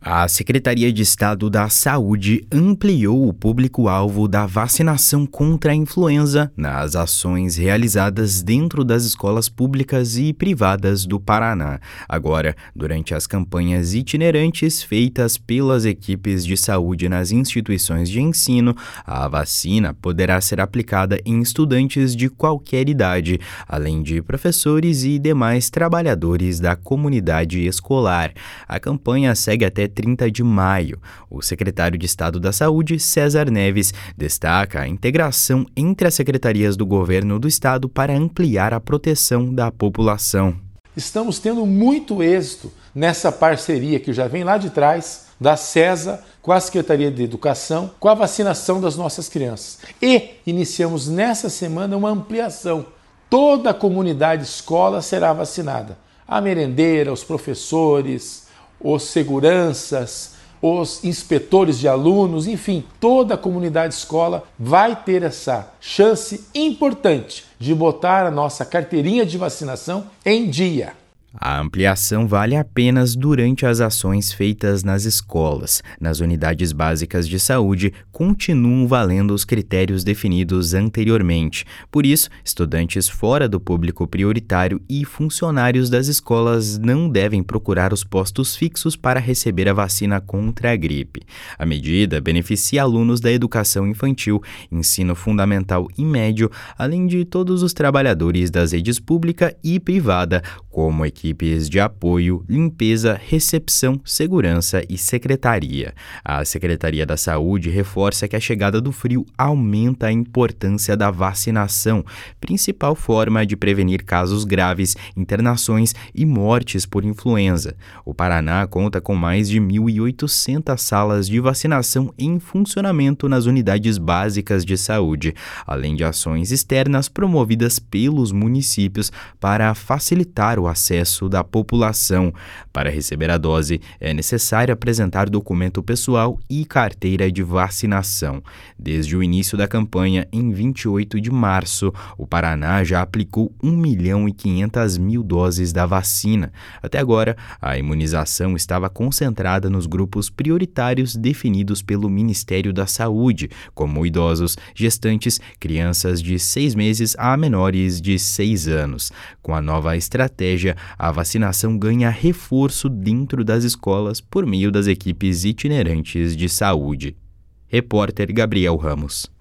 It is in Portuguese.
A Secretaria de Estado da Saúde ampliou o público-alvo da vacinação contra a influenza nas ações realizadas dentro das escolas públicas e privadas do Paraná. Agora, durante as campanhas itinerantes feitas pelas equipes de saúde nas instituições de ensino, a vacina poderá ser aplicada em estudantes de qualquer idade, além de professores e demais trabalhadores da comunidade escolar. A campanha segue até 30 de maio. O secretário de Estado da Saúde, César Neves, destaca a integração entre as secretarias do governo do estado para ampliar a proteção da população. Estamos tendo muito êxito nessa parceria que já vem lá de trás, da CESA, com a Secretaria de Educação, com a vacinação das nossas crianças. E iniciamos nessa semana uma ampliação. Toda a comunidade escola será vacinada. A merendeira, os professores, os seguranças, os inspetores de alunos, enfim, toda a comunidade escola vai ter essa chance importante de botar a nossa carteirinha de vacinação em dia. A ampliação vale apenas durante as ações feitas nas escolas. Nas unidades básicas de saúde, continuam valendo os critérios definidos anteriormente. Por isso, estudantes fora do público prioritário e funcionários das escolas não devem procurar os postos fixos para receber a vacina contra a gripe. A medida beneficia alunos da educação infantil, ensino fundamental e médio, além de todos os trabalhadores das redes pública e privada, como equipes de apoio, limpeza, recepção, segurança e secretaria. A Secretaria da Saúde reforça que a chegada do frio aumenta a importância da vacinação, principal forma de prevenir casos graves, internações e mortes por influenza. O Paraná conta com mais de 1.800 salas de vacinação em funcionamento nas unidades básicas de saúde, além de ações externas promovidas pelos municípios para facilitar o acesso da população. Para receber a dose, é necessário apresentar documento pessoal e carteira de vacinação. Desde o início da campanha, em 28 de março, o Paraná já aplicou 1.500.000 doses da vacina. Até agora, a imunização estava concentrada nos grupos prioritários definidos pelo Ministério da Saúde, como idosos, gestantes, crianças de 6 meses a menores de 6 anos. Com a nova estratégia, a vacinação ganha reforço dentro das escolas por meio das equipes itinerantes de saúde. Repórter Gabriel Ramos.